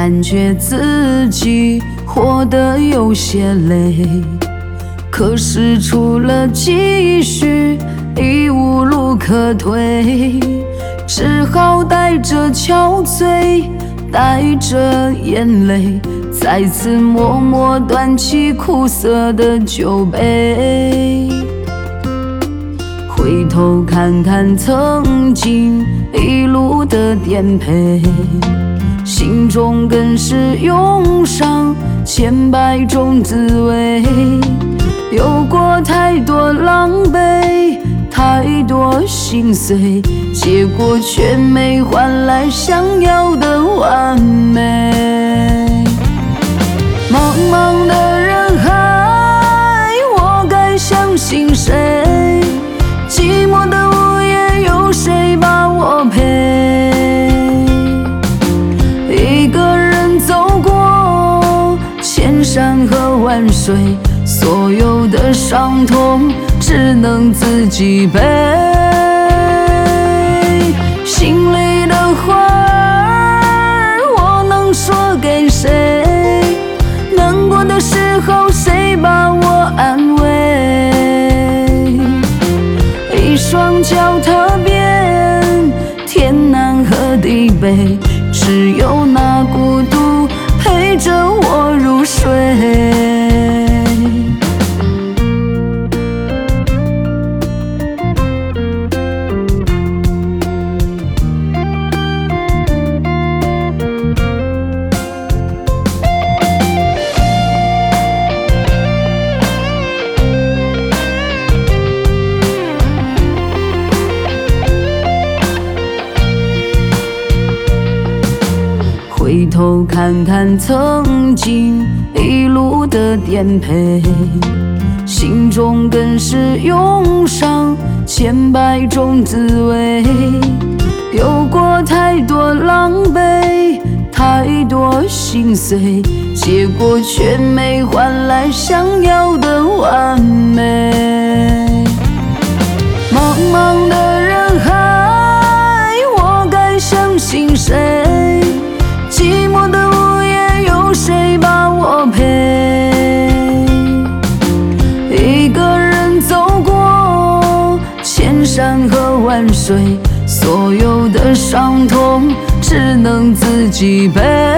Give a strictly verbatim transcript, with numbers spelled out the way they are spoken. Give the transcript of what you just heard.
感觉自己活得有些累，可是除了继续，已无路可退，只好带着憔悴，带着眼泪，再次默默端起苦涩的酒杯。回头看看曾经一路的颠沛，心中更是涌上千百种滋味。有过太多狼狈，太多心碎，结果却没换来想要的完美。茫茫的人海，我该相信谁？寂寞的午夜，有谁把我陪？一个人走过千山和万水，所有的伤痛只能自己背。心里的话儿，我能说给谁？难过的时候，谁把我安慰？一双脚踏遍天南和地北，只有那孤独陪着我入睡。回头看看曾经一路的颠沛，心中更是涌上千百种滋味。有过太多狼狈，太多心碎，结果却没换来想要的完美。茫茫的人海，我该相信谁？寂寞的午夜，有谁把我陪？一个人走过千山和万水，所有的伤痛只能自己背。